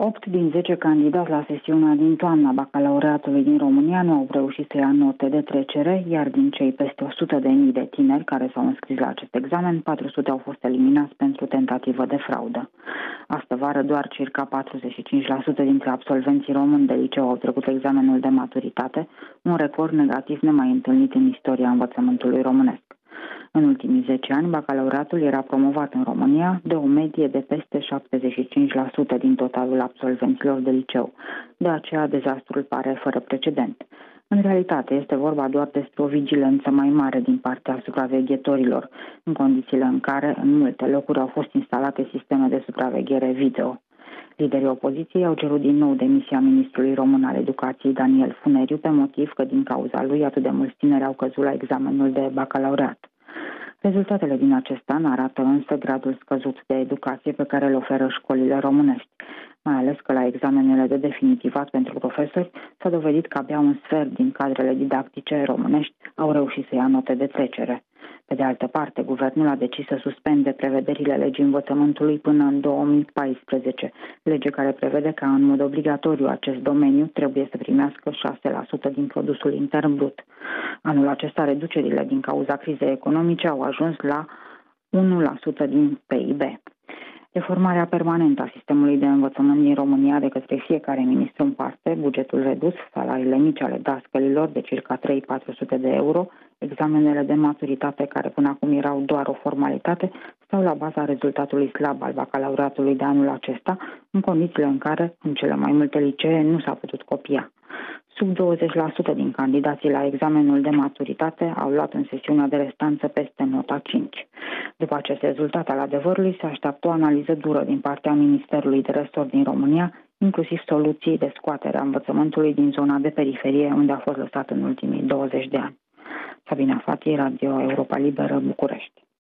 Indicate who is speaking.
Speaker 1: 8 din 10 candidați la sesiunea din toamna bacalaureatului din România nu au reușit să ia note de trecere, iar din cei peste 100.000 de tineri care s-au înscris la acest examen, 400 au fost eliminați pentru tentativă de fraudă. Astă vară, doar circa 45% dintre absolvenții români de liceu au trecut examenul de maturitate, un record negativ nemai întâlnit în istoria învățământului românesc. În ultimii 10 ani, bacalaureatul era promovat în România de o medie de peste 75% din totalul absolvenților de liceu. De aceea, dezastrul pare fără precedent. În realitate, este vorba doar despre o vigilență mai mare din partea supraveghetorilor, în condițiile în care, în multe locuri, au fost instalate sisteme de supraveghere video. Liderii opoziției au cerut din nou demisia ministrului român al educației Daniel Funeriu pe motiv că din cauza lui atât de mulți tineri au căzut la examenul de bacalaureat. Rezultatele din acest an arată însă gradul scăzut de educație pe care îl oferă școlile românești, mai ales că la examenele de definitivat pentru profesori s-a dovedit că abia un sfert din cadrele didactice românești au reușit să ia note de trecere. Pe de altă parte, guvernul a decis să suspende prevederile legii învățământului până în 2014, lege care prevede că în mod obligatoriu acest domeniu trebuie să primească 6% din produsul intern brut. Anul acesta, reducerile din cauza crizei economice au ajuns la 1% din PIB. Reformarea permanentă a sistemului de învățământ din România de către fiecare ministru în parte, bugetul redus, salariile mici ale dascălilor de circa 300-400 de euro, examenele de maturitate care până acum erau doar o formalitate, stau la baza rezultatului slab al bacalaureatului de anul acesta, în condițiile în care, în cele mai multe licee, nu s-a putut copia. Sub 20% din candidații la examenul de maturitate au luat în sesiunea de restanță peste nota 5. După acest rezultat al adevărului, se așteaptă o analiză dură din partea Ministerului de Resort din România, inclusiv soluții de scoatere a învățământului din zona de periferie, unde a fost lăsat în ultimii 20 de ani. Sabina Fati, Radio Europa Liberă, București.